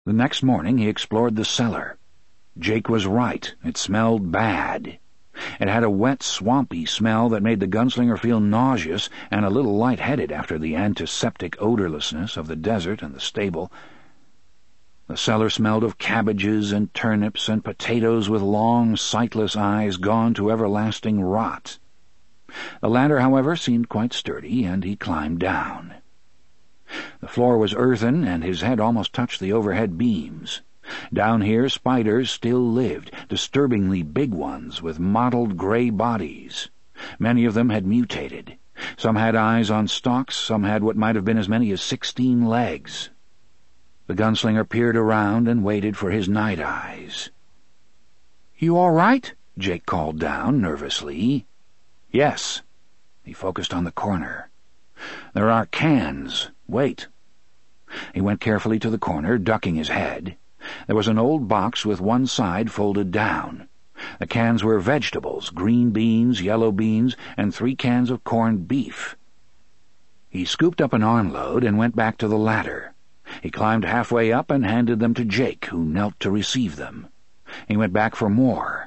The next morning he explored the cellar. Jake was right. It smelled bad. It had a wet, swampy smell that made the gunslinger feel nauseous and a little light-headed after the antiseptic odorlessness of the desert and the stable. The cellar smelled of cabbages and turnips and potatoes with long, sightless eyes gone to everlasting rot. The ladder, however, seemed quite sturdy, and he climbed down. The floor was earthen, and his head almost touched the overhead beams. Down here spiders still lived, disturbingly big ones with mottled gray bodies. Many of them had mutated. Some had eyes on stalks, some had what might have been as many as 16 legs. The gunslinger peered around and waited for his night eyes. "You all right?" Jake called down, nervously. "Yes." He focused on the corner. "There are cans. Wait." He went carefully to the corner, ducking his head. There was an old box with one side folded down. The cans were vegetables, green beans, yellow beans, and 3 cans of corned beef. He scooped up an armload and went back to the ladder. He climbed halfway up and handed them to Jake, who knelt to receive them. He went back for more.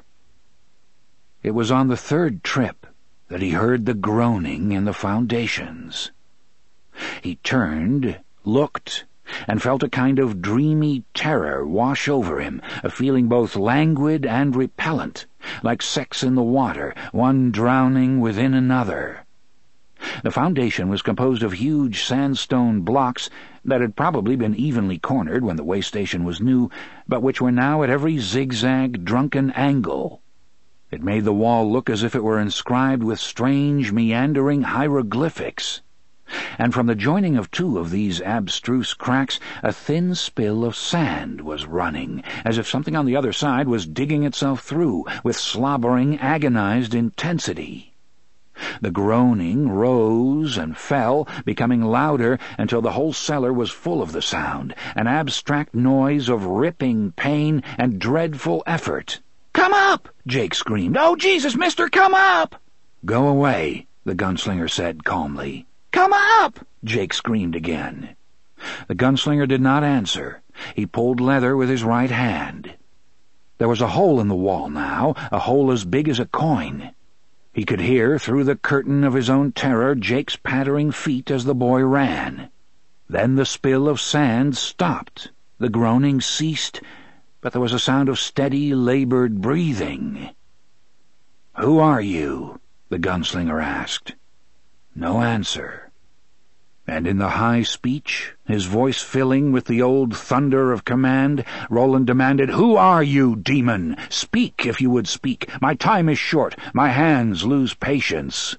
It was on the 3rd trip that he heard the groaning in the foundations. He turned, looked, and felt a kind of dreamy terror wash over him, a feeling both languid and repellent, like sex in the water, one drowning within another. The foundation was composed of huge sandstone blocks that had probably been evenly cornered when the way station was new, but which were now at every zigzag, drunken angle. It made the wall look as if it were inscribed with strange, meandering hieroglyphics. And from the joining of 2 of these abstruse cracks, a thin spill of sand was running, as if something on the other side was digging itself through, with slobbering, agonized intensity. The groaning rose and fell, becoming louder until the whole cellar was full of the sound, an abstract noise of ripping pain and dreadful effort. "Come up!" Jake screamed. "Oh, Jesus, mister, come up!" "Go away," the gunslinger said calmly. "Come up!" Jake screamed again. The gunslinger did not answer. He pulled leather with his right hand. There was a hole in the wall now, a hole as big as a coin. He could hear, through the curtain of his own terror, Jake's pattering feet as the boy ran. Then the spill of sand stopped. The groaning ceased, but there was a sound of steady, labored breathing. "Who are you?" the gunslinger asked. No answer. And in the high speech, his voice filling with the old thunder of command, Roland demanded, "Who are you, demon? Speak, if you would speak. My time is short. My hands lose patience."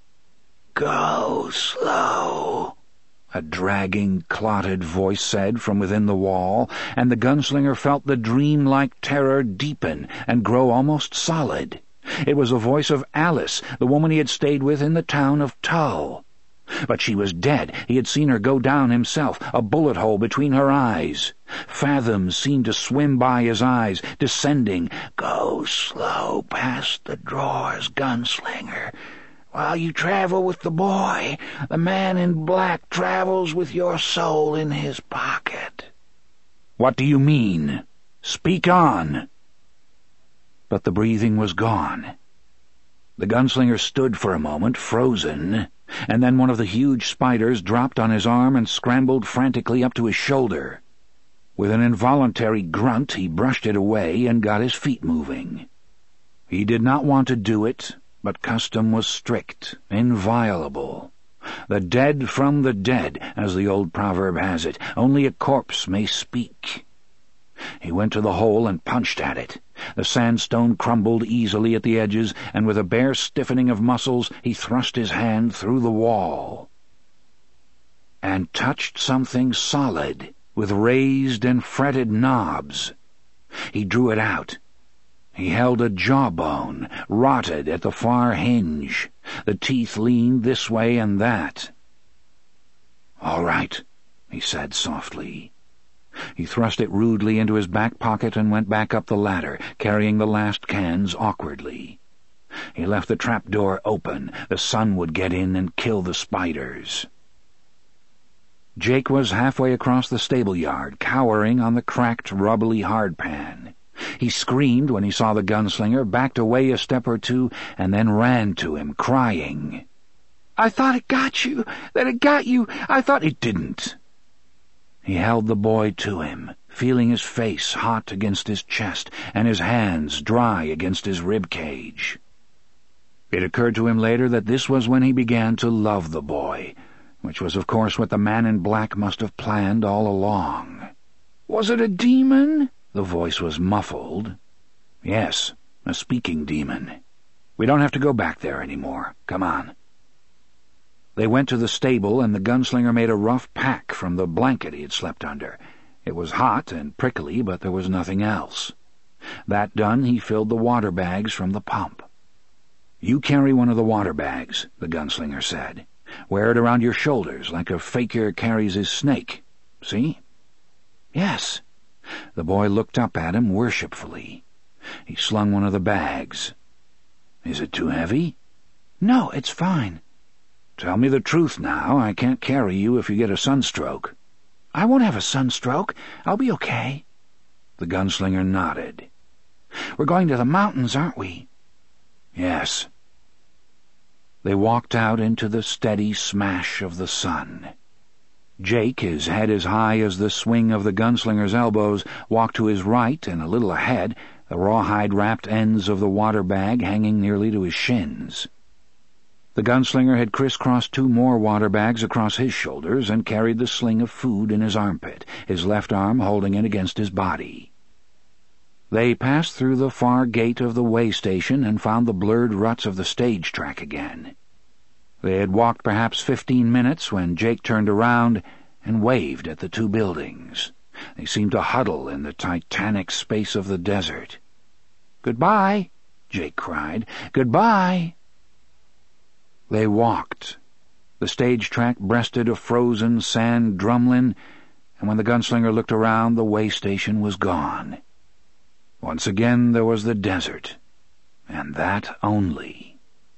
"Go slow," a dragging, clotted voice said from within the wall, and the gunslinger felt the dream-like terror deepen and grow almost solid. It was the voice of Alice, the woman he had stayed with in the town of Tull. But she was dead. He had seen her go down himself, a bullet hole between her eyes. Fathoms seemed to swim by his eyes, descending. "Go slow past the drawers, gunslinger. While you travel with the boy, the man in black travels with your soul in his pocket." "What do you mean? Speak on." But the breathing was gone. The gunslinger stood for a moment, frozen, and then one of the huge spiders dropped on his arm and scrambled frantically up to his shoulder. With an involuntary grunt, he brushed it away and got his feet moving. He did not want to do it, but custom was strict, inviolable. The dead from the dead, as the old proverb has it. Only a corpse may speak. He went to the hole and punched at it. The sandstone crumbled easily at the edges, and with a bare stiffening of muscles he thrust his hand through the wall and touched something solid with raised and fretted knobs. He drew it out. He held a jawbone, rotted at the far hinge. The teeth leaned this way and that. "All right," he said softly. He thrust it rudely into his back pocket and went back up the ladder, carrying the last cans awkwardly. He left the trapdoor open. The sun would get in and kill the spiders. Jake was halfway across the stable yard, cowering on the cracked, rubbly hardpan. He screamed when he saw the gunslinger, backed away a step or two, and then ran to him, crying, "I thought it got you! That it got you! I thought—" "It didn't." He held the boy to him, feeling his face hot against his chest and his hands dry against his rib cage. It occurred to him later that this was when he began to love the boy, which was of course what the man in black must have planned all along. "Was it a demon?" The voice was muffled. "Yes, a speaking demon. We don't have to go back there anymore. Come on." They went to the stable, and the gunslinger made a rough pack from the blanket he had slept under. It was hot and prickly, but there was nothing else. That done, he filled the water bags from the pump. "You carry one of the water bags," the gunslinger said. "Wear it around your shoulders like a fakir carries his snake. See?" "Yes." The boy looked up at him worshipfully. He slung one of the bags. "Is it too heavy?" "No, it's fine." "Tell me the truth now. I can't carry you if you get a sunstroke." "I won't have a sunstroke. I'll be okay." The gunslinger nodded. "We're going to the mountains, aren't we?" "Yes." They walked out into the steady smash of the sun. Jake, his head as high as the swing of the gunslinger's elbows, walked to his right and a little ahead, the rawhide-wrapped ends of the water bag hanging nearly to his shins. The gunslinger had crisscrossed 2 more water bags across his shoulders and carried the sling of food in his armpit, his left arm holding it against his body. They passed through the far gate of the way station and found the blurred ruts of the stage track again. They had walked perhaps 15 minutes when Jake turned around and waved at the 2 buildings. They seemed to huddle in the titanic space of the desert. "Goodbye," Jake cried. "Goodbye." They walked. The stage track breasted a frozen sand drumlin, and when the gunslinger looked around, the way station was gone. Once again there was the desert, and that only.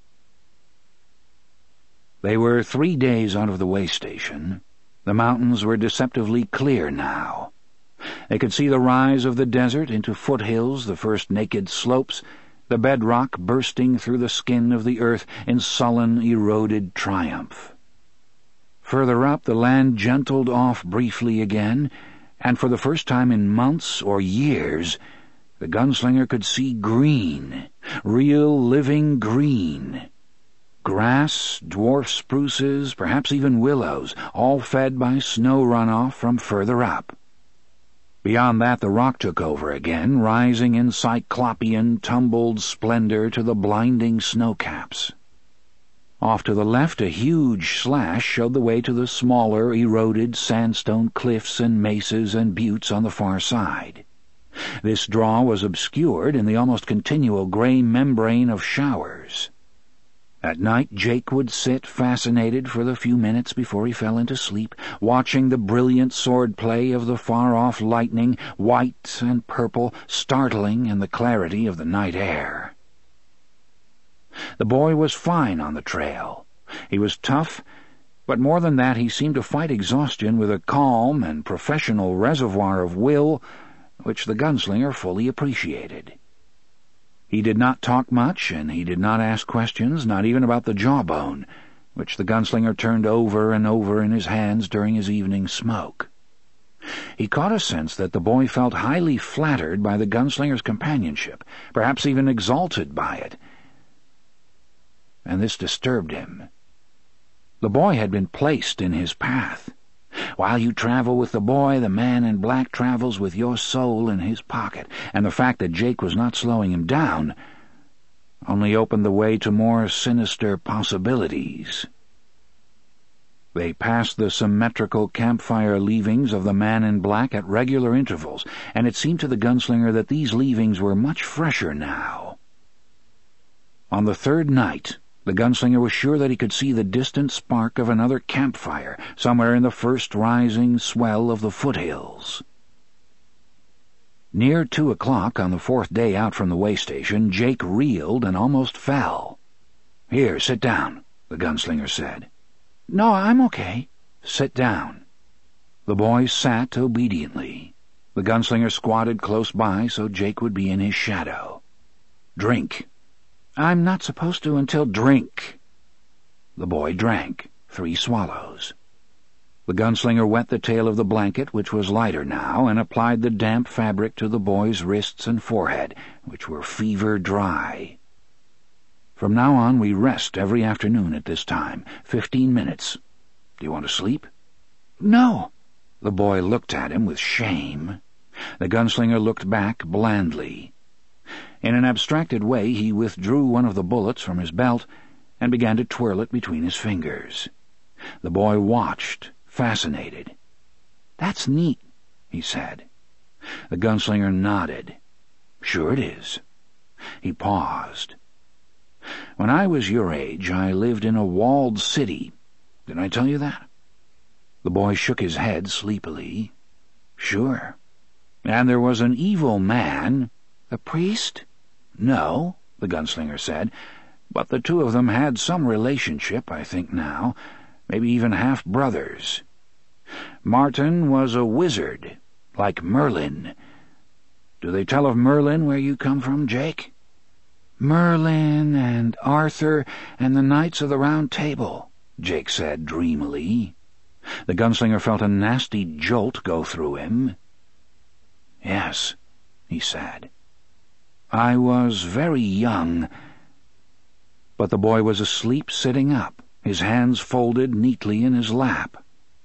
They were 3 days out of the way station. The mountains were deceptively clear now. They could see the rise of the desert into foothills, the first naked slopes, the bedrock bursting through the skin of the earth in sullen, eroded triumph. Further up, the land gentled off briefly again, and for the first time in months or years, the gunslinger could see green, real living green. Grass, dwarf spruces, perhaps even willows, all fed by snow runoff from further up. Beyond that, the rock took over again, rising in cyclopean, tumbled splendor to the blinding snowcaps. Off to the left, a huge slash showed the way to the smaller, eroded sandstone cliffs and mesas and buttes on the far side. This draw was obscured in the almost continual gray membrane of showers. At night, Jake would sit fascinated for the few minutes before he fell into sleep, watching the brilliant swordplay of the far-off lightning, white and purple, startling in the clarity of the night air. The boy was fine on the trail. He was tough, but more than that, he seemed to fight exhaustion with a calm and professional reservoir of will which the gunslinger fully appreciated. He did not talk much, and he did not ask questions, not even about the jawbone, which the gunslinger turned over and over in his hands during his evening smoke. He caught a sense that the boy felt highly flattered by the gunslinger's companionship, perhaps even exalted by it, and this disturbed him. The boy had been placed in his path. While you travel with the boy, the man in black travels with your soul in his pocket, and the fact that Jake was not slowing him down only opened the way to more sinister possibilities. They passed the symmetrical campfire leavings of the man in black at regular intervals, and it seemed to the gunslinger that these leavings were much fresher now. On the 3rd night, the gunslinger was sure that he could see the distant spark of another campfire somewhere in the first rising swell of the foothills. Near 2 o'clock on the 4th day out from the way station, Jake reeled and almost fell. "Here, sit down," the gunslinger said. "No, I'm okay." "Sit down." The boy sat obediently. The gunslinger squatted close by so Jake would be in his shadow. "Drink." "I'm not supposed to until—" "Drink." The boy drank 3 swallows. The gunslinger wet the tail of the blanket, which was lighter now, and applied the damp fabric to the boy's wrists and forehead, which were fever dry. "From now on we rest every afternoon at this time, 15 minutes. Do you want to sleep?" "No." The boy looked at him with shame. The gunslinger looked back blandly. In an abstracted way he withdrew one of the bullets from his belt and began to twirl it between his fingers. The boy watched, fascinated. "That's neat," he said. The gunslinger nodded. "Sure it is." He paused. "When I was your age, I lived in a walled city. Did I tell you that?" The boy shook his head sleepily. "Sure. And there was an evil man—" "A priest?" "No," the gunslinger said, "but the two of them had some relationship, I think now, maybe even half-brothers. Martin was a wizard, like Merlin. Do they tell of Merlin where you come from, Jake?" "Merlin and Arthur and the Knights of the Round Table," Jake said dreamily. The gunslinger felt a nasty jolt go through him. "Yes," he said. "I was very young." But the boy was asleep sitting up, his hands folded neatly in his lap.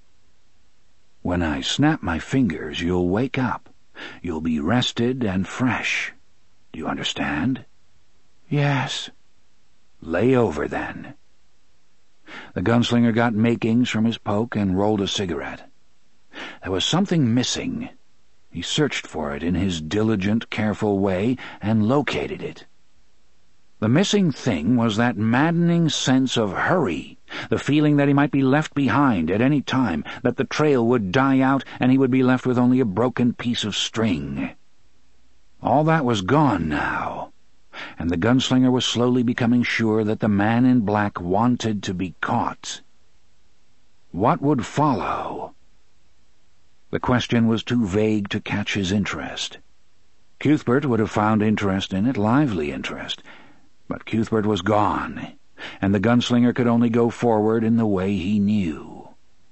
"When I snap my fingers, you'll wake up. You'll be rested and fresh. Do you understand?" "Yes." "Lay over, then." The gunslinger got makings from his poke and rolled a cigarette. There was something missing. He searched for it in his diligent, careful way and located it. The missing thing was that maddening sense of hurry, the feeling that he might be left behind at any time, that the trail would die out and he would be left with only a broken piece of string. All that was gone now, and the gunslinger was slowly becoming sure that the man in black wanted to be caught. What would follow? The question was too vague to catch his interest. Cuthbert would have found interest in it, lively interest, but Cuthbert was gone, and the gunslinger could only go forward in the way he knew.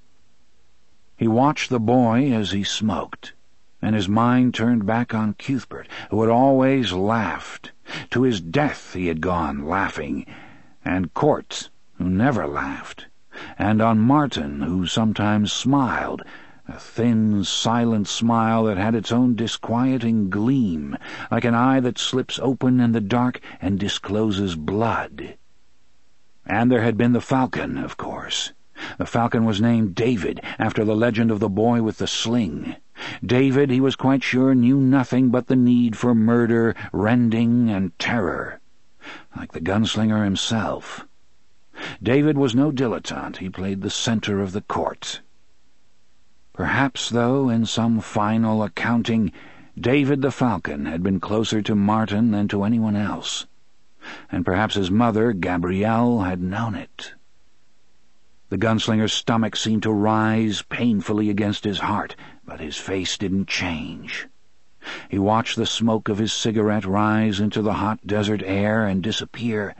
He watched the boy as he smoked, and his mind turned back on Cuthbert, who had always laughed. To his death he had gone laughing, and Court, who never laughed, and on Martin, who sometimes smiled, a thin, silent smile that had its own disquieting gleam, like an eye that slips open in the dark and discloses blood. And there had been the falcon, of course. The falcon was named David, after the legend of the boy with the sling. David, he was quite sure, knew nothing but the need for murder, rending, and terror, like the gunslinger himself. David was no dilettante. He played the center of the court. Perhaps, though, in some final accounting, David the Falcon had been closer to Martin than to anyone else, and perhaps his mother, Gabrielle, had known it. The gunslinger's stomach seemed to rise painfully against his heart, but his face didn't change. He watched the smoke of his cigarette rise into the hot desert air and disappear,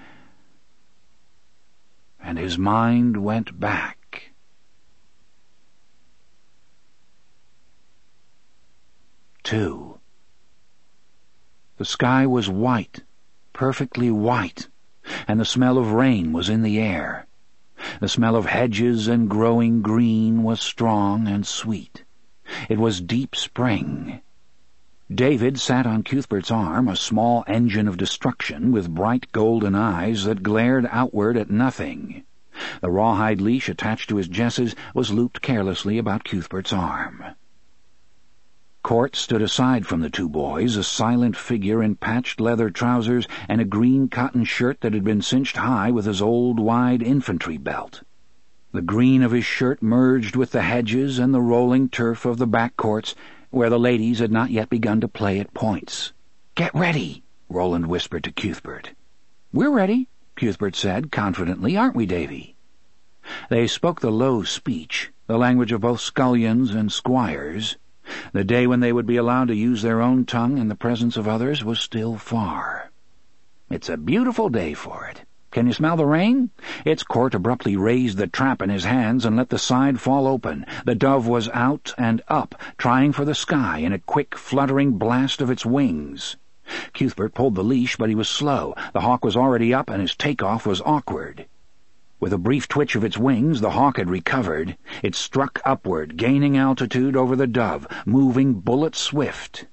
and his mind went back. 2. The sky was white, perfectly white, and the smell of rain was in the air. The smell of hedges and growing green was strong and sweet. It was deep spring. David sat on Cuthbert's arm, a small engine of destruction with bright golden eyes that glared outward at nothing. The rawhide leash attached to his jesses was looped carelessly about Cuthbert's arm. Court stood aside from the two boys, a silent figure in patched leather trousers and a green cotton shirt that had been cinched high with his old wide infantry belt. The green of his shirt merged with the hedges and the rolling turf of the back courts, where the ladies had not yet begun to play at points. "Get ready," Roland whispered to Cuthbert. "We're ready," Cuthbert said confidently. "Aren't we, Davy?" They spoke the low speech, the language of both scullions and squires. The day when they would be allowed to use their own tongue in the presence of others was still far. "It's a beautiful day for it. Can you smell the rain?" Court abruptly raised the trap in his hands and let the side fall open. The dove was out and up, trying for the sky in a quick, fluttering blast of its wings. Cuthbert pulled the leash, but he was slow. The hawk was already up, and his takeoff was awkward. With a brief twitch of its wings, the hawk had recovered. It struck upward, gaining altitude over the dove, moving bullet-swift.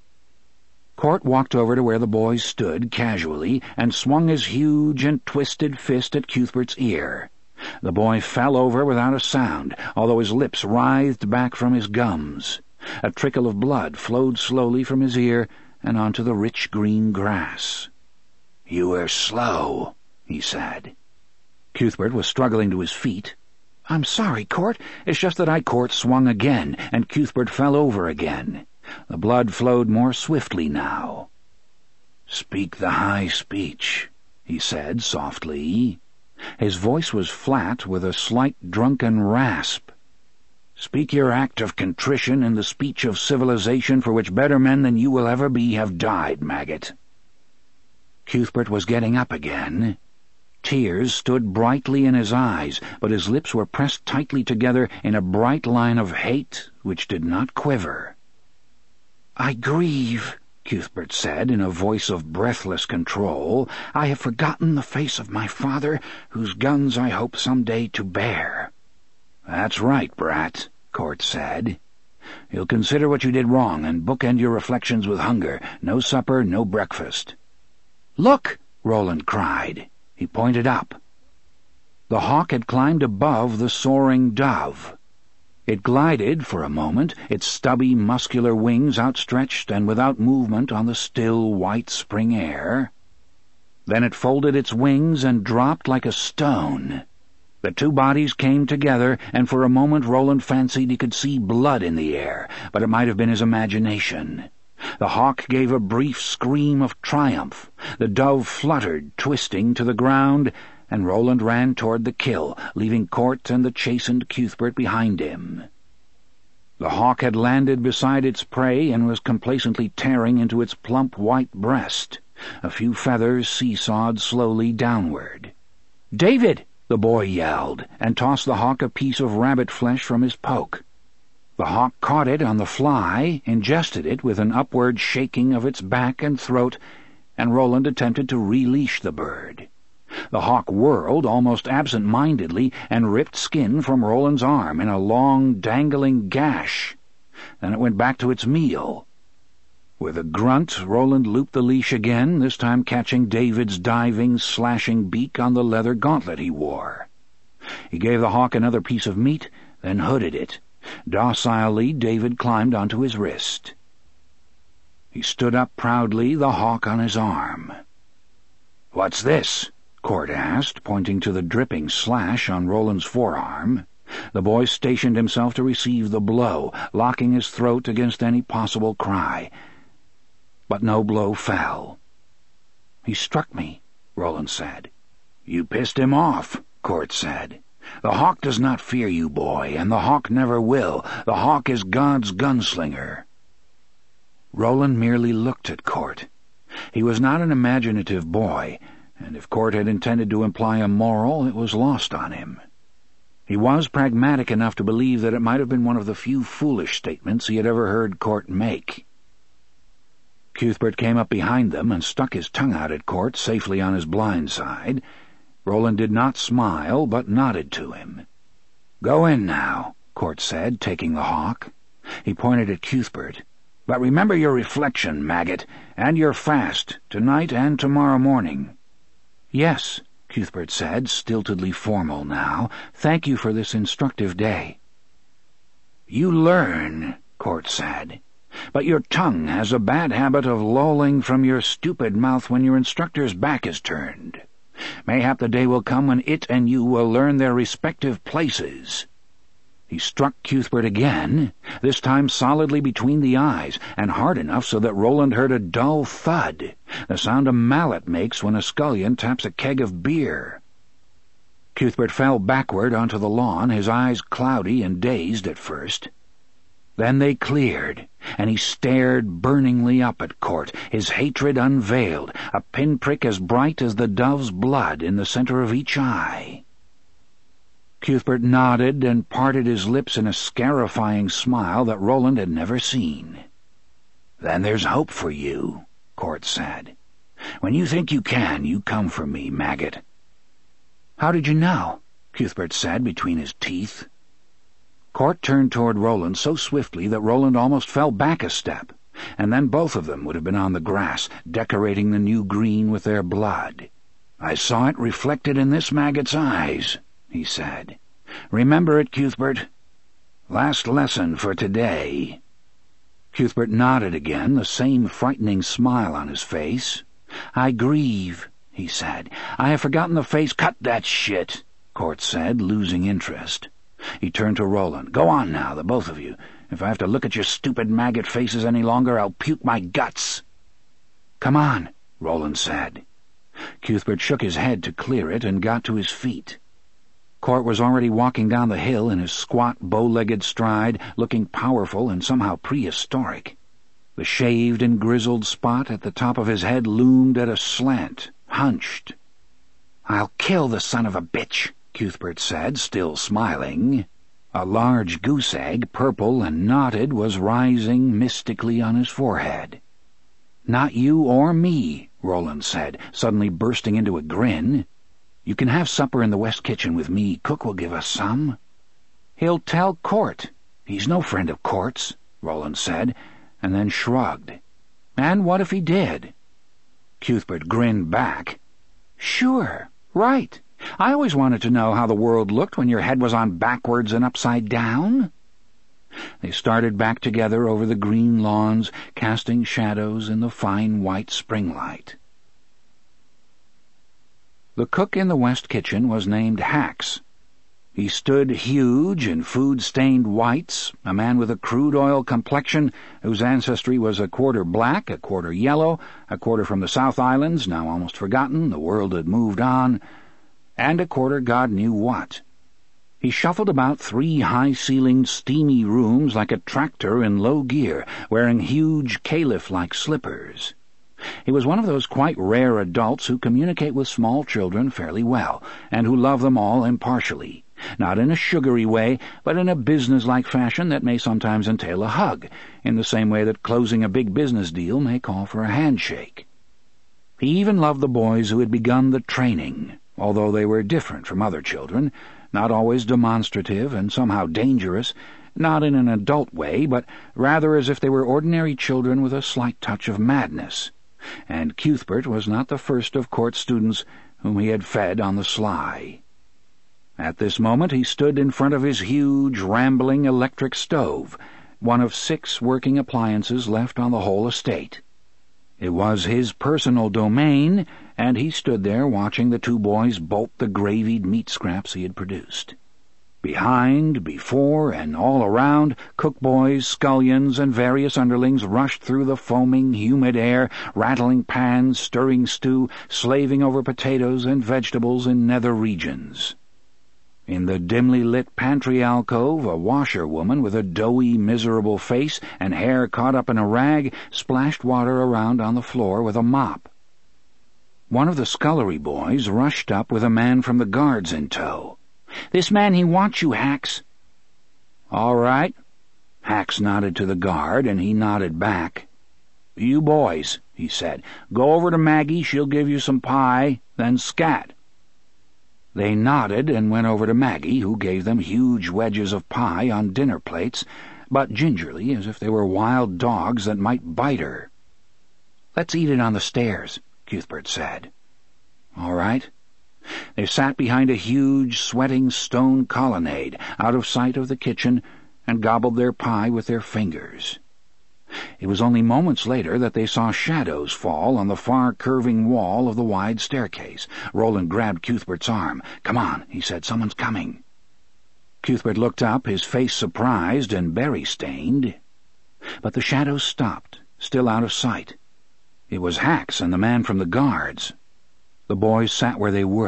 Court walked over to where the boy stood, casually, and swung his huge and twisted fist at Cuthbert's ear. The boy fell over without a sound, although his lips writhed back from his gums. A trickle of blood flowed slowly from his ear and onto the rich green grass. "You were slow," he said. Cuthbert was struggling to his feet. "I'm sorry, Court. It's just that Court swung again, and Cuthbert fell over again. The blood flowed more swiftly now. "Speak the high speech," he said softly. His voice was flat with a slight drunken rasp. "Speak your act of contrition in the speech of civilization for which better men than you will ever be have died, maggot." Cuthbert was getting up again. Tears stood brightly in his eyes, but his lips were pressed tightly together in a bright line of hate which did not quiver. "I grieve," Cuthbert said in a voice of breathless control. "I have forgotten the face of my father, whose guns I hope some day to bear." "That's right, brat," Court said. "You'll consider what you did wrong and bookend your reflections with hunger. No supper, no breakfast." "Look!" Roland cried. He pointed up. The hawk had climbed above the soaring dove. It glided for a moment, its stubby, muscular wings outstretched and without movement on the still, white spring air. Then it folded its wings and dropped like a stone. The two bodies came together, and for a moment Roland fancied he could see blood in the air, but it might have been his imagination. The hawk gave a brief scream of triumph. The dove fluttered, twisting, to the ground, and Roland ran toward the kill, leaving Court and the chastened Cuthbert behind him. The hawk had landed beside its prey and was complacently tearing into its plump white breast. A few feathers seesawed slowly downward. "David!" the boy yelled, and tossed the hawk a piece of rabbit flesh from his poke. The hawk caught it on the fly, ingested it with an upward shaking of its back and throat, and Roland attempted to releash the bird. The hawk whirled almost absent-mindedly and ripped skin from Roland's arm in a long, dangling gash. Then it went back to its meal. With a grunt, Roland looped the leash again, this time catching David's diving, slashing beak on the leather gauntlet he wore. He gave the hawk another piece of meat, then hooded it. Docilely, David climbed onto his wrist. He stood up proudly, the hawk on his arm. "What's this?" Court asked, pointing to the dripping slash on Roland's forearm. The boy stationed himself to receive the blow, locking his throat against any possible cry. But no blow fell. "He struck me," Roland said. "You pissed him off," Court said. "The hawk does not fear you, boy, and the hawk never will. The hawk is God's gunslinger." Roland merely looked at Court. He was not an imaginative boy, and if Court had intended to imply a moral, it was lost on him. He was pragmatic enough to believe that it might have been one of the few foolish statements he had ever heard Court make. Cuthbert came up behind them and stuck his tongue out at Court, safely on his blind side. Roland did not smile, but nodded to him. "Go in now," Court said, taking the hawk. He pointed at Cuthbert. "But remember your reflection, maggot, and your fast, tonight and tomorrow morning." "Yes," Cuthbert said, stiltedly formal now. "Thank you for this instructive day." "You learn," Court said. "But your tongue has a bad habit of lolling from your stupid mouth when your instructor's back is turned. Mayhap the day will come when it and you will learn their respective places." He struck Cuthbert again, this time solidly between the eyes, and hard enough so that Roland heard a dull thud, the sound a mallet makes when a scullion taps a keg of beer. Cuthbert fell backward onto the lawn, his eyes cloudy and dazed at first. Then they cleared, and he stared burningly up at Cort, his hatred unveiled, a pinprick as bright as the dove's blood in the center of each eye. Cuthbert nodded and parted his lips in a scarifying smile that Roland had never seen. "Then there's hope for you," Cort said. "When you think you can, you come for me, maggot." "How did you know?" Cuthbert said between his teeth. Cort turned toward Roland so swiftly that Roland almost fell back a step, and then both of them would have been on the grass, decorating the new green with their blood. "I saw it reflected in this maggot's eyes," he said. "Remember it, Cuthbert. Last lesson for today." Cuthbert nodded again, the same frightening smile on his face. "I grieve," he said. "I have forgotten the face—" "Cut that shit," Cort said, losing interest. He turned to Roland. "Go on now, the both of you. If I have to look at your stupid maggot faces any longer, I'll puke my guts." "Come on," Roland said. Cuthbert shook his head to clear it and got to his feet. Cort was already walking down the hill in his squat, bow-legged stride, looking powerful and somehow prehistoric. The shaved and grizzled spot at the top of his head loomed at a slant, hunched. "I'll kill the son of a bitch," Cuthbert said, still smiling. A large goose egg, purple and knotted, was rising mystically on his forehead. "Not you or me," Roland said, suddenly bursting into a grin. "You can have supper in the west kitchen with me. Cook will give us some." "He'll tell Cort." "He's no friend of Cort's," Roland said, and then shrugged. "And what if he did?" Cuthbert grinned back. "Sure, right. I always wanted to know how the world looked when your head was on backwards and upside down." They started back together over the green lawns, casting shadows in the fine white spring light. The cook in the west kitchen was named Hax. He stood huge in food-stained whites, a man with a crude oil complexion whose ancestry was a quarter black, a quarter yellow, a quarter from the South Islands, now almost forgotten, the world had moved on, and a quarter God knew what. He shuffled about 3 high-ceilinged, steamy rooms like a tractor in low gear, wearing huge caliph-like slippers. He was one of those quite rare adults who communicate with small children fairly well, and who love them all impartially, not in a sugary way, but in a business-like fashion that may sometimes entail a hug, in the same way that closing a big business deal may call for a handshake. He even loved the boys who had begun the training, although they were different from other children, not always demonstrative and somehow dangerous, not in an adult way, but rather as if they were ordinary children with a slight touch of madness. And Cuthbert was not the first of Cort's students whom he had fed on the sly. At this moment he stood in front of his huge, rambling electric stove, one of 6 working appliances left on the whole estate. It was his personal domain, and he stood there watching the 2 boys bolt the gravied meat scraps he had produced. Behind, before, and all around, cook-boys, scullions, and various underlings rushed through the foaming, humid air, rattling pans, stirring stew, slaving over potatoes and vegetables in nether regions. In the dimly lit pantry alcove, a washerwoman with a doughy, miserable face and hair caught up in a rag splashed water around on the floor with a mop. One of the scullery boys rushed up with a man from the guards in tow. "This man, he wants you, Hax." "All right." Hax nodded to the guard, and he nodded back. "You boys," he said, "go over to Maggie, she'll give you some pie, then scat." They nodded and went over to Maggie, who gave them huge wedges of pie on dinner plates, but gingerly, as if they were wild dogs that might bite her. "Let's eat it on the stairs," Cuthbert said. "All right." They sat behind a huge, sweating stone colonnade, out of sight of the kitchen, and gobbled their pie with their fingers. It was only moments later that they saw shadows fall on the far curving wall of the wide staircase. Roland grabbed Cuthbert's arm. "Come on," he said, "someone's coming." Cuthbert looked up, his face surprised and berry-stained. But the shadows stopped, still out of sight. It was Hax and the man from the guards. The boys sat where they were,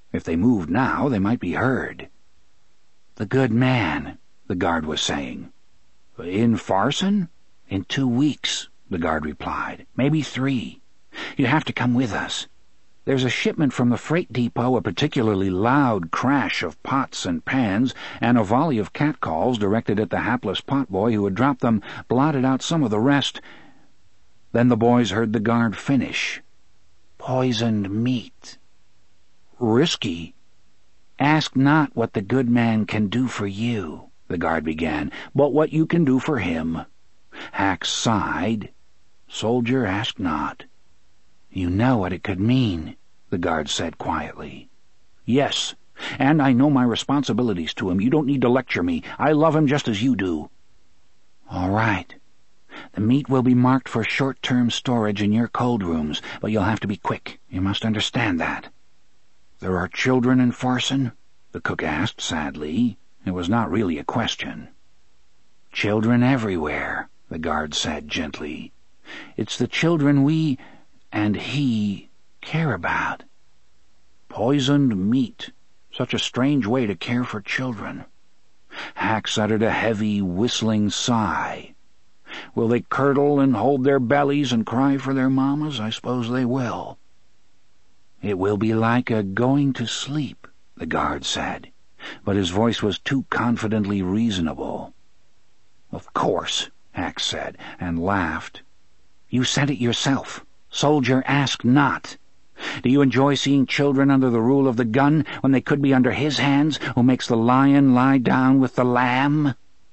If they moved now, they might be heard. "The good man," the guard was saying. "In Farson?" "In 2 weeks," the guard replied. "Maybe 3. You have to come with us. There's a shipment from the freight depot, a particularly loud crash of pots and pans, and a volley of catcalls directed at the hapless potboy who had dropped them blotted out some of the rest." Then the boys heard the guard finish. "Poisoned meat." "Risky." "Ask not what the good man can do for you," the guard began, "but what you can do for him." Hax sighed. "Soldier, ask not." "You know what it could mean," the guard said quietly. "Yes, and I know my responsibilities to him. You don't need to lecture me. I love him just as you do." "All right. The meat will be marked for short-term storage in your cold rooms, but you'll have to be quick. You must understand that." "There are children in Farson?" the cook asked sadly. It was not really a question. "Children everywhere," the guard said gently. "It's the children we, and he, care about." Poisoned meat. Such a strange way to care for children. Hax uttered a heavy, whistling sigh. "Will they curdle and hold their bellies and cry for their mammas? I suppose they will." "It will be like a going to sleep," the guard said, but his voice was too confidently reasonable. "Of course," Hax said, and laughed. "You said it yourself. Soldier, ask not. Do you enjoy seeing children under the rule of the gun when they could be under his hands, who makes the lion lie down with the lamb?"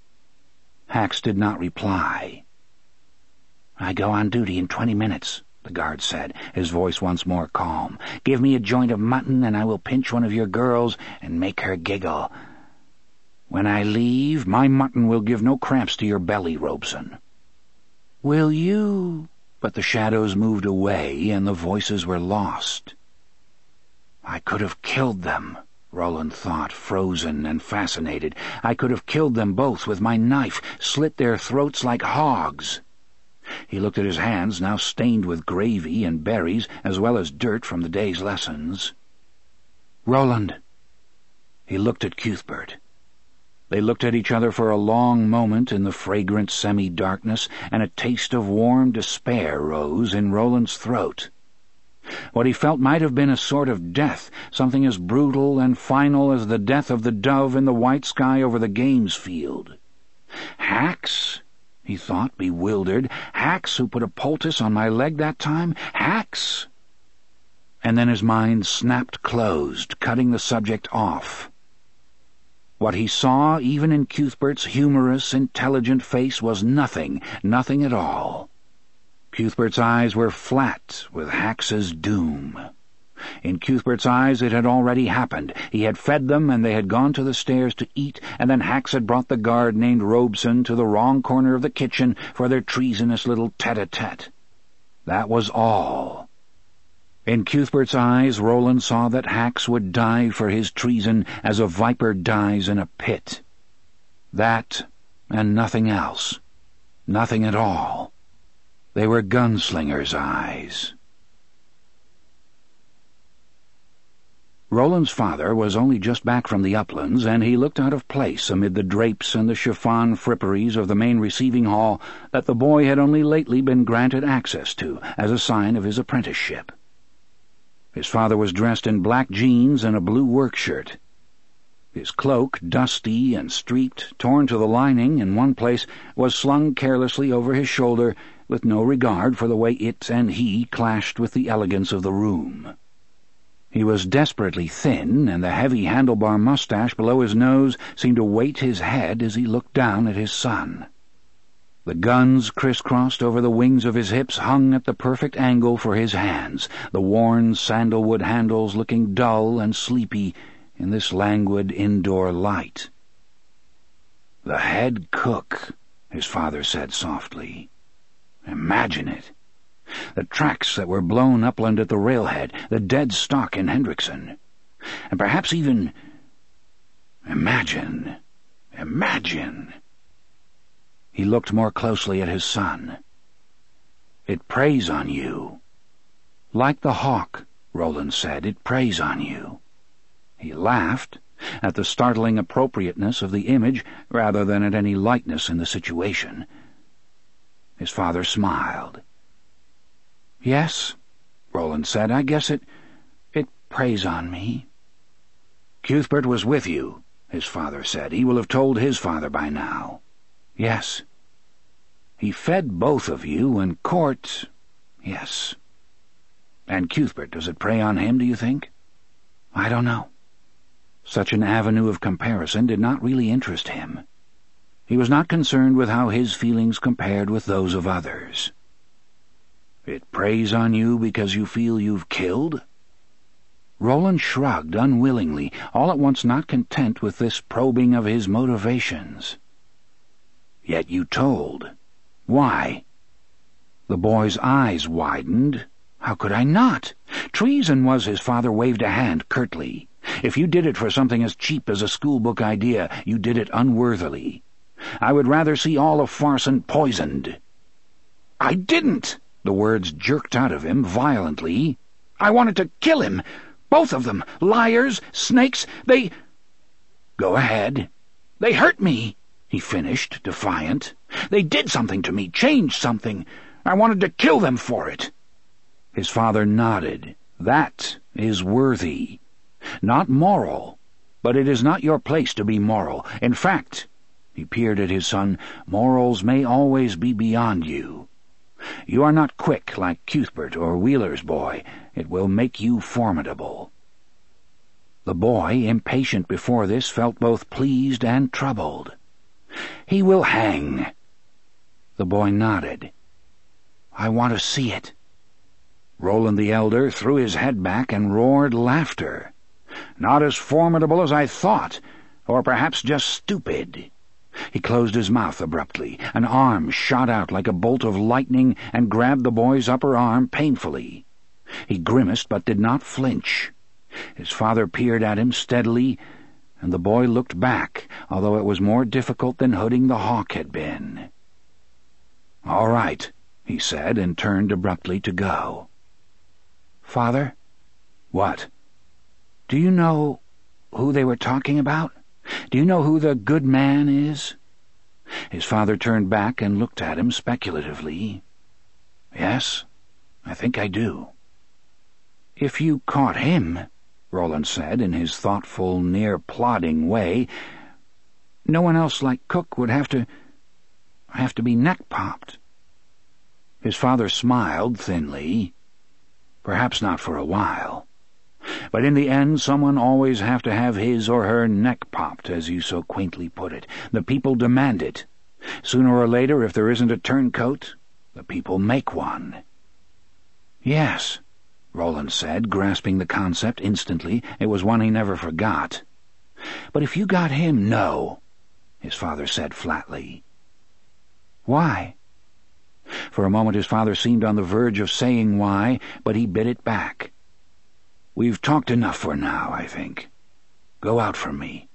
Hax did not reply. "I go on duty in 20 minutes, the guard said, his voice once more calm. "Give me a joint of mutton and I will pinch one of your girls and make her giggle. When I leave, my mutton will give no cramps to your belly, Robeson." "Will you—" But the shadows moved away and the voices were lost. "I could have killed them," Roland thought, frozen and fascinated. "I could have killed them both with my knife, slit their throats like hogs." He looked at his hands, now stained with gravy and berries, as well as dirt from the day's lessons. "Roland." He looked at Cuthbert. They looked at each other for a long moment in the fragrant semi-darkness, and a taste of warm despair rose in Roland's throat. What he felt might have been a sort of death, something as brutal and final as the death of the dove in the white sky over the games field. "Hax?" he thought, bewildered. "Hax, who put a poultice on my leg that time? Hax?" And then his mind snapped closed, cutting the subject off. What he saw, even in Cuthbert's humorous, intelligent face, was nothing at all. Cuthbert's eyes were flat with Hax's doom. In Cuthbert's eyes it had already happened. He had fed them, and they had gone to the stairs to eat, and then Hax had brought the guard named Robeson to the wrong corner of the kitchen for their treasonous little tete-a-tete. That was all. In Cuthbert's eyes Roland saw that Hax would die for his treason as a viper dies in a pit. That and nothing else. Nothing at all. They were Gunslinger's eyes. Roland's father was only just back from the uplands, and he looked out of place amid the drapes and the chiffon fripperies of the main receiving hall that the boy had only lately been granted access to as a sign of his apprenticeship. His father was dressed in black jeans and a blue work shirt. His cloak, dusty and streaked, torn to the lining in one place, was slung carelessly over his shoulder with no regard for the way it and he clashed with the elegance of the room. He was desperately thin, and the heavy handlebar mustache below his nose seemed to weight his head as he looked down at his son. The guns crisscrossed over the wings of his hips hung at the perfect angle for his hands, the worn sandalwood handles looking dull and sleepy in this languid indoor light. "The head cook," his father said softly. "Imagine it. The tracks that were blown upland at the railhead, the dead stock in Hendrickson. And perhaps even... Imagine. He looked more closely at his son. "It preys on you." "Like the hawk," Roland said. "It preys on you." He laughed at the startling appropriateness of the image rather than at any lightness in the situation. His father smiled. "Yes," Roland said, "I guess it preys on me." "Cuthbert was with you," his father said. "He will have told his father by now." "Yes." "He fed both of you, and Cort—" "Yes." "And Cuthbert, does it prey on him, do you think?" "I don't know." Such an avenue of comparison did not really interest him. He was not concerned with how his feelings compared with those of others. "It preys on you because you feel you've killed?" Roland shrugged unwillingly, all at once not content with this probing of his motivations. "Yet you told. Why?" The boy's eyes widened. "How could I not? Treason was—" His father waved a hand curtly. "If you did it for something as cheap as a schoolbook idea, you did it unworthily. I would rather see all of Farson poisoned." "I didn't!" The words jerked out of him violently. "I wanted to kill him. Both of them. Liars, snakes, they—" "Go ahead." "They hurt me," he finished, defiant. "They did something to me, changed something. I wanted to kill them for it." His father nodded. "That is worthy. Not moral. But it is not your place to be moral. In fact," he peered at his son, "morals may always be beyond you. You are not quick like Cuthbert or Wheeler's boy. It will make you formidable." The boy, impatient before this, felt both pleased and troubled. "He will hang." The boy nodded. "I want to see it." Roland the elder threw his head back and roared laughter. "Not as formidable as I thought, or perhaps just stupid." He closed his mouth abruptly. An arm shot out like a bolt of lightning and grabbed the boy's upper arm painfully. He grimaced but did not flinch. His father peered at him steadily, and the boy looked back, although it was more difficult than hooding the hawk had been. "All right," he said, and turned abruptly to go. "Father?" "What?" "Do you know who they were talking about? Do you know who the good man is?" His father turned back and looked at him speculatively. "Yes, I think I do." "If you caught him," Roland said in his thoughtful, near-plodding way, "no one else like Cook would have to be neck-popped." His father smiled thinly. "Perhaps not for a while. But in the end someone always have to have his or her neck popped, as you so quaintly put it. The people demand it. Sooner or later, if there isn't a turncoat, the people make one." "Yes," Roland said, grasping the concept instantly. It was one he never forgot. "But if you got him—" "No," his father said flatly. "Why?" For a moment his father seemed on the verge of saying why, but he bit it back. "We've talked enough for now, I think. Go out from me."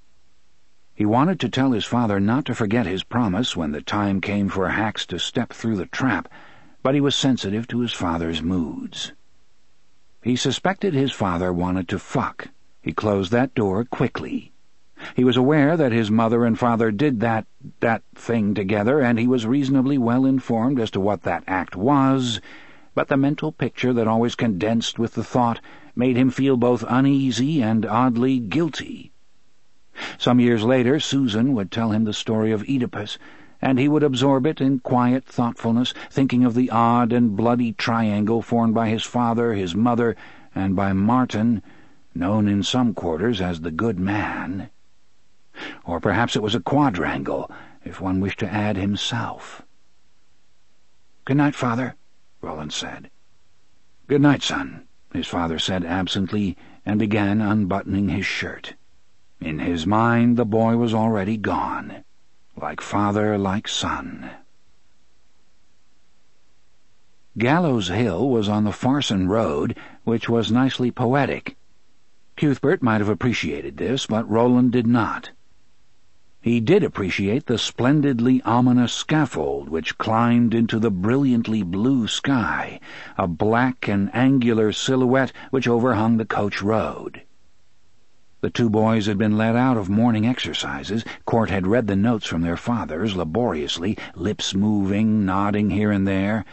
He wanted to tell his father not to forget his promise when the time came for Hax to step through the trap, but he was sensitive to his father's moods. He suspected his father wanted to fuck. He closed that door quickly. He was aware that his mother and father did that thing together, and he was reasonably well informed as to what that act was, but the mental picture that always condensed with the thought made him feel both uneasy and oddly guilty. Some years later Susan would tell him the story of Oedipus, and he would absorb it in quiet thoughtfulness, thinking of the odd and bloody triangle formed by his father, his mother, and by Martin, known in some quarters as the Good Man. Or perhaps it was a quadrangle, if one wished to add himself. "Good night, Father," Roland said. "Good night, son," his father said absently, and began unbuttoning his shirt. In his mind the boy was already gone, like father, like son. Gallows Hill was on the Farson Road, which was nicely poetic. Cuthbert might have appreciated this, but Roland did not. He did appreciate the splendidly ominous scaffold which climbed into the brilliantly blue sky, a black and angular silhouette which overhung the coach road. The two boys had been let out of morning exercises. Court had read the notes from their fathers laboriously, lips moving, nodding here and there.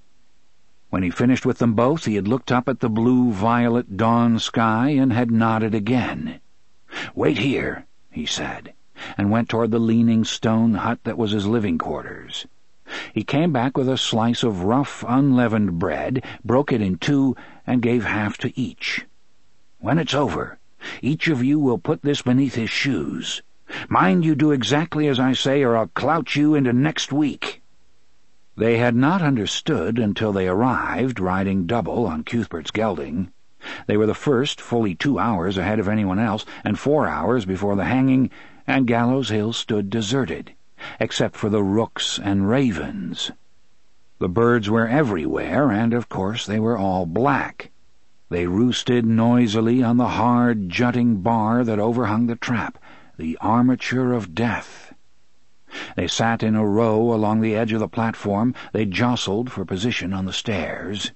When he finished with them both, he had looked up at the blue-violet dawn sky and had nodded again. "Wait here," he said, and went toward the leaning stone hut that was his living quarters. He came back with a slice of rough, unleavened bread, broke it in two, and gave half to each. "When it's over, each of you will put this beneath his shoes. Mind you do exactly as I say, or I'll clout you into next week." They had not understood until they arrived, riding double on Cuthbert's gelding. They were the first, fully 2 hours ahead of anyone else, and 4 hours before the hanging, and Gallows Hill stood deserted, except for the rooks and ravens. The birds were everywhere, and of course they were all black. They roosted noisily on the hard, jutting bar that overhung the trap, the armature of death. They sat in a row along the edge of the platform. They jostled for position on the stairs.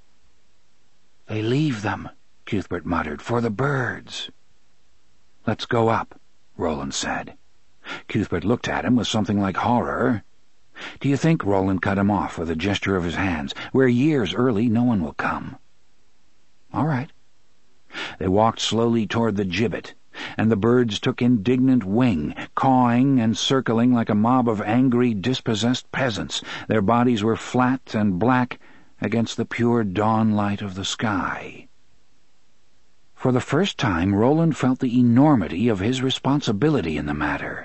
"They leave them," Cuthbert muttered, "for the birds." "Let's go up," Roland said. Cuthbert looked at him with something like horror. "Do you think," Roland cut him off with a gesture of his hands, "we're years early, no one will come." "All right." They walked slowly toward the gibbet, and the birds took indignant wing, cawing and circling like a mob of angry, dispossessed peasants. Their bodies were flat and black against the pure dawn light of the sky. For the first time, Roland felt the enormity of his responsibility in the matter.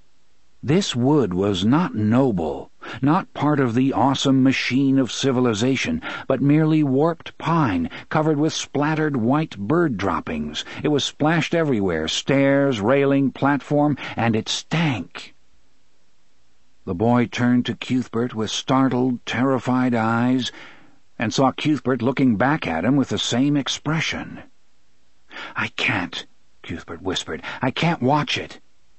This wood was not noble, not part of the awesome machine of civilization, but merely warped pine, covered with splattered white bird droppings. It was splashed everywhere, stairs, railing, platform, and it stank. The boy turned to Cuthbert with startled, terrified eyes, and saw Cuthbert looking back at him with the same expression. "I can't," Cuthbert whispered. "I can't watch it."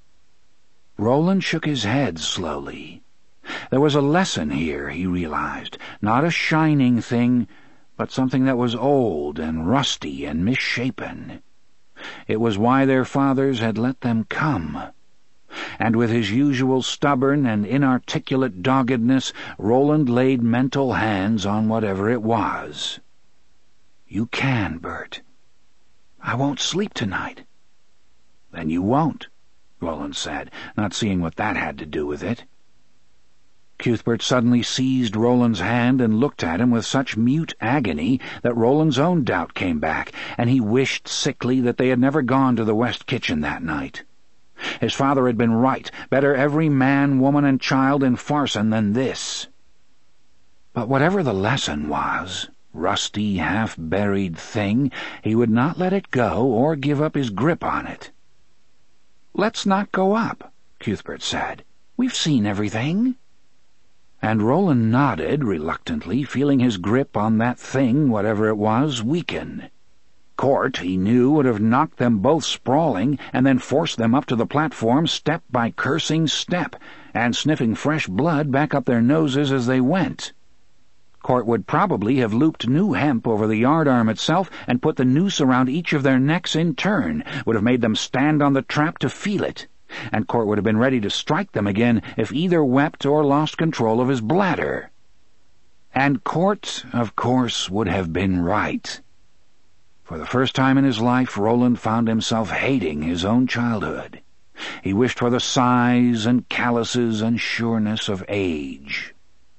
Roland shook his head slowly. There was a lesson here, he realized, not a shining thing, but something that was old and rusty and misshapen. It was why their fathers had let them come. And with his usual stubborn and inarticulate doggedness, Roland laid mental hands on whatever it was. "You can, Bert." "I won't sleep tonight." "Then you won't," Roland said, not seeing what that had to do with it. Cuthbert suddenly seized Roland's hand and looked at him with such mute agony that Roland's own doubt came back, and he wished sickly that they had never gone to the West Kitchen that night. His father had been right. Better every man, woman, and child in Farson than this. But whatever the lesson was, rusty, half-buried thing, he would not let it go or give up his grip on it. "Let's not go up," Cuthbert said. "We've seen everything." And Roland nodded reluctantly, feeling his grip on that thing, whatever it was, weaken. Court, he knew, would have knocked them both sprawling and then forced them up to the platform step by cursing step, and sniffing fresh blood back up their noses as they went. Court would probably have looped new hemp over the yardarm itself and put the noose around each of their necks in turn, would have made them stand on the trap to feel it, and Court would have been ready to strike them again if either wept or lost control of his bladder. And Court, of course, would have been right. For the first time in his life, Roland found himself hating his own childhood. He wished for the size and calluses and sureness of age.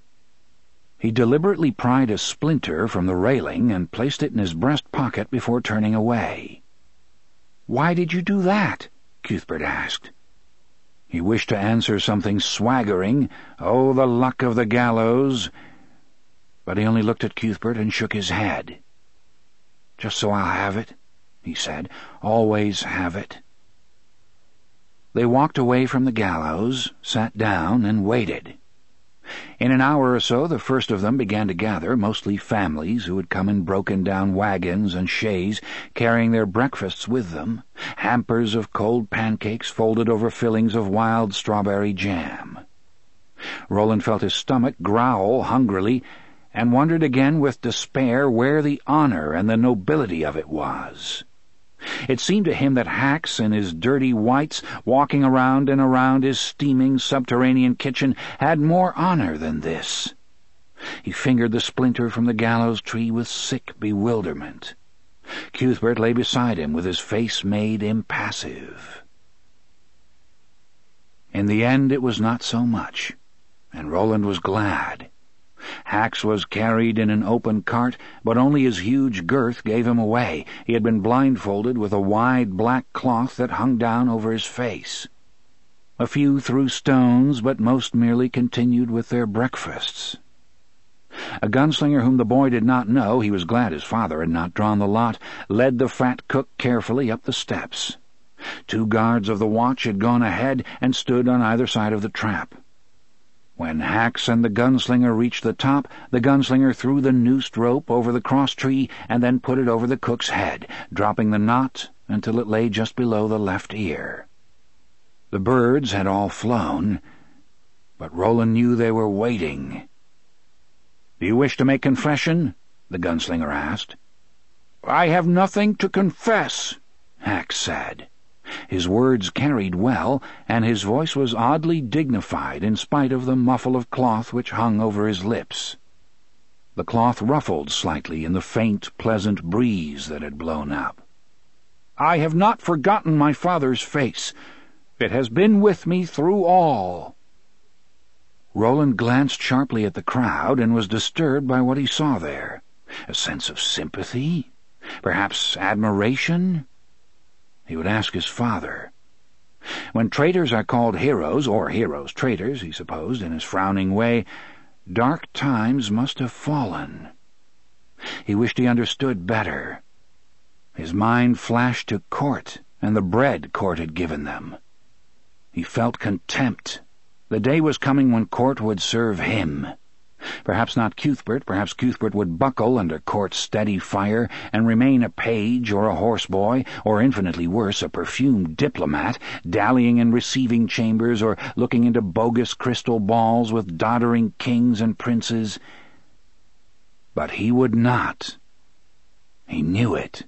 He deliberately pried a splinter from the railing and placed it in his breast pocket before turning away. "Why did you do that?" Cuthbert asked. He wished to answer something swaggering, "Oh, the luck of the gallows," but he only looked at Cuthbert and shook his head. "Just so I'll have it," he said. "Always have it." They walked away from the gallows, sat down, and waited. In an hour or so the first of them began to gather, mostly families who had come in broken-down wagons and shays, carrying their breakfasts with them, hampers of cold pancakes folded over fillings of wild strawberry jam. Roland felt his stomach growl hungrily, and wondered again with despair where the honor and the nobility of it was. It seemed to him that Hacks in his dirty whites, walking around and around his steaming subterranean kitchen, had more honor than this. He fingered the splinter from the gallows tree with sick bewilderment. Cuthbert lay beside him with his face made impassive. In the end it was not so much, and Roland was glad. Hacks was carried in an open cart, but only his huge girth gave him away. He had been blindfolded with a wide black cloth that hung down over his face. A few threw stones, but most merely continued with their breakfasts. A gunslinger whom the boy did not know, he was glad his father had not drawn the lot, led the fat cook carefully up the steps. 2 guards of the watch had gone ahead and stood on either side of the trap. When Hacks and the gunslinger reached the top, the gunslinger threw the noosed rope over the cross-tree and then put it over the cook's head, dropping the knot until it lay just below the left ear. The birds had all flown, but Roland knew they were waiting. "Do you wish to make confession?" the gunslinger asked. "I have nothing to confess," Hacks said. His words carried well, and his voice was oddly dignified in spite of the muffle of cloth which hung over his lips. The cloth ruffled slightly in the faint, pleasant breeze that had blown up. "I have not forgotten my father's face. It has been with me through all." Roland glanced sharply at the crowd and was disturbed by what he saw there. A sense of sympathy? Perhaps admiration? He would ask his father. When traitors are called heroes, or heroes traitors, he supposed in his frowning way, dark times must have fallen. He wished he understood better. His mind flashed to Court and the bread Court had given them. He felt contempt. The day was coming when Court would serve him. Perhaps not Cuthbert. Perhaps Cuthbert would buckle under Court's steady fire and remain a page or a horseboy, or infinitely worse, a perfumed diplomat, dallying in receiving chambers or looking into bogus crystal balls with doddering kings and princes. But he would not. He knew it.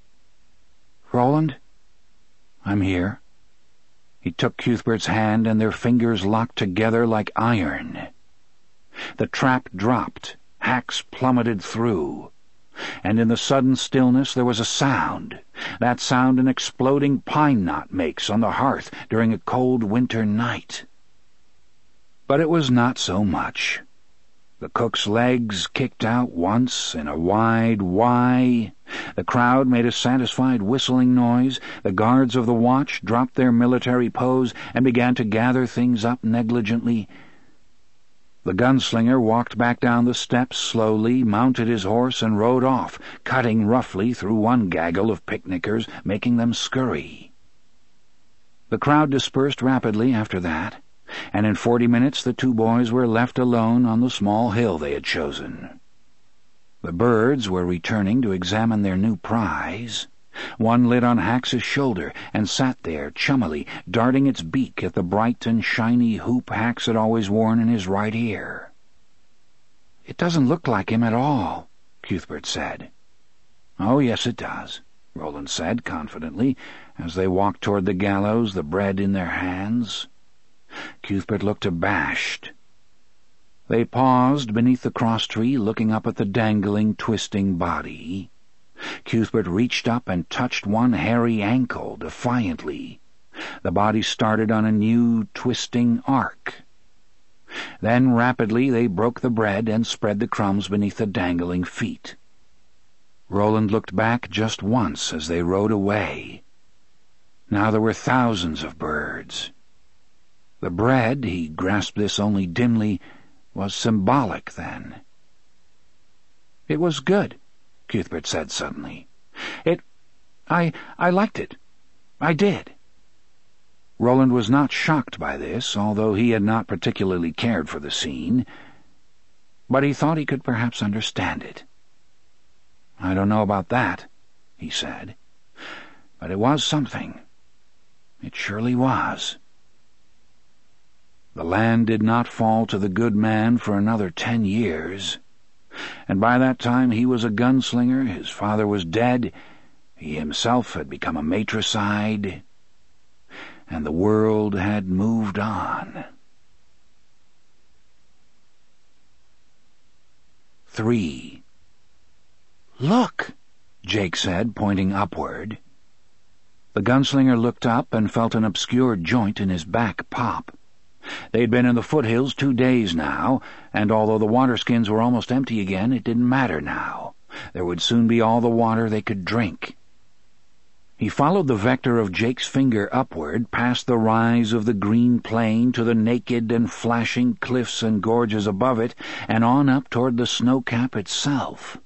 "Roland, I'm here." He took Cuthbert's hand, and their fingers locked together like iron. The trap dropped, Hacks plummeted through, and in the sudden stillness there was a sound, that sound an exploding pine knot makes on the hearth during a cold winter night. But it was not so much. The cook's legs kicked out once in a wide why. The crowd made a satisfied whistling noise. The guards of the watch dropped their military pose and began to gather things up negligently. The gunslinger walked back down the steps slowly, mounted his horse, and rode off, cutting roughly through one gaggle of picnickers, making them scurry. The crowd dispersed rapidly after that, and in 40 minutes the 2 boys were left alone on the small hill they had chosen. The birds were returning to examine their new prize. One lit on Hacks's shoulder and sat there chummily, darting its beak at the bright and shiny hoop Hacks had always worn in his right ear. "It doesn't look like him at all," Cuthbert said. "Oh, yes, it does," Roland said confidently, as they walked toward the gallows, the bread in their hands. Cuthbert looked abashed. They paused beneath the cross-tree, looking up at the dangling, twisting body. Cuthbert reached up and touched one hairy ankle defiantly. The body started on a new, twisting arc. Then rapidly they broke the bread and spread the crumbs beneath the dangling feet. Roland looked back just once as they rode away. Now there were thousands of birds. The bread, he grasped this only dimly, was symbolic then. "It was good," Cuthbert said suddenly. I liked it. I did." Roland was not shocked by this, although he had not particularly cared for the scene, but he thought he could perhaps understand it. "I don't know about that," he said, "but it was something. It surely was." The land did not fall to the good man for another 10 years. And by that time he was a gunslinger, his father was dead, He himself had become a matricide, and the world had moved on. 3. "Look," Jake said, pointing upward. The gunslinger looked up and felt an obscure joint in his back pop. They'd been in the foothills 2 days now, and although the water skins were almost empty again, it didn't matter now. There would soon be all the water they could drink. He followed the vector of Jake's finger upward, past the rise of the green plain to the naked and flashing cliffs and gorges above it, and on up toward the snow cap itself.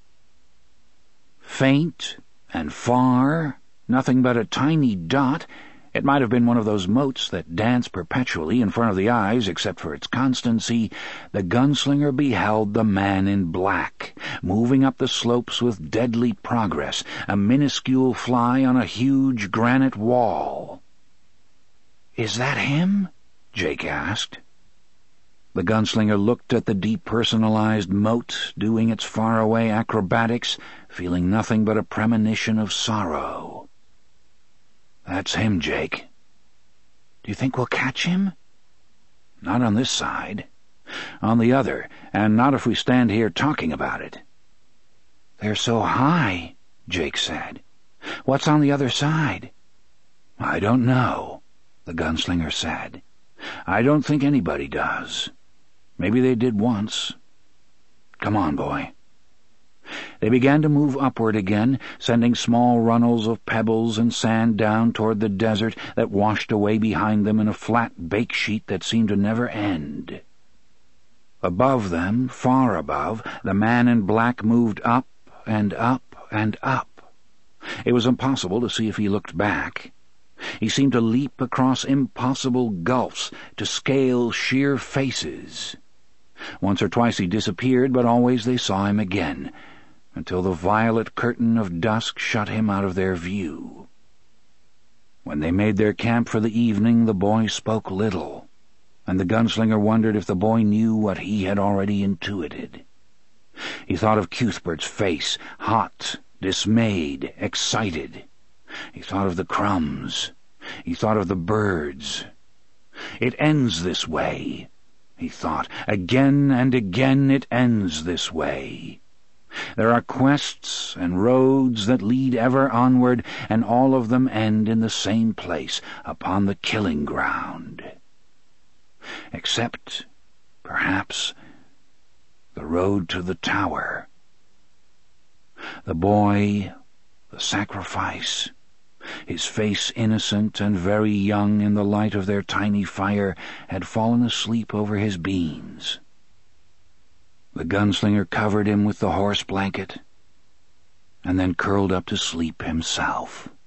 Faint and far, nothing but a tiny dot. It might have been one of those motes that dance perpetually in front of the eyes, except for its constancy. The gunslinger beheld the man in black, moving up the slopes with deadly progress, a minuscule fly on a huge granite wall. "Is that him?" Jake asked. The gunslinger looked at the depersonalized mote doing its faraway acrobatics, feeling nothing but a premonition of sorrow. "That's him, Jake." "Do you think we'll catch him?" "Not on this side. On the other, and not if we stand here talking about it." "They're so high," Jake said. "What's on the other side?" "I don't know," the gunslinger said. "I don't think anybody does. Maybe they did once. Come on, boy." They began to move upward again, sending small runnels of pebbles and sand down toward the desert that washed away behind them in a flat bake sheet that seemed to never end. Above them, far above, the man in black moved up and up and up. It was impossible to see if he looked back. He seemed to leap across impossible gulfs, to scale sheer faces. Once or twice he disappeared, but always they saw him again, until the violet curtain of dusk shut him out of their view. When they made their camp for the evening, the boy spoke little, and the gunslinger wondered if the boy knew what he had already intuited. He thought of Cuthbert's face, hot, dismayed, excited. He thought of the crumbs. He thought of the birds. "It ends this way," he thought. "Again and again it ends this way. There are quests and roads that lead ever onward, and all of them end in the same place, upon the killing ground. Except, perhaps, the road to the tower. The boy, the sacrifice, his face innocent and very young in the light of their tiny fire, had fallen asleep over his beans. The gunslinger covered him with the horse blanket, and then curled up to sleep himself.